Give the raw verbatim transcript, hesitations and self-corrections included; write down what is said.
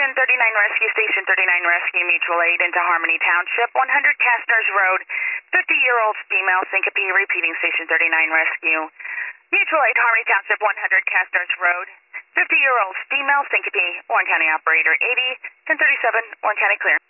Station thirty-nine Rescue, Station thirty-nine Rescue, mutual aid into Harmony Township, one hundred Castners Road, fifty-year-old female syncope, repeating Station thirty-nine Rescue. Mutual aid, Harmony Township, one hundred Castners Road, fifty-year-old female syncope, Warren County operator eighty, ten thirty-seven, Warren County clear.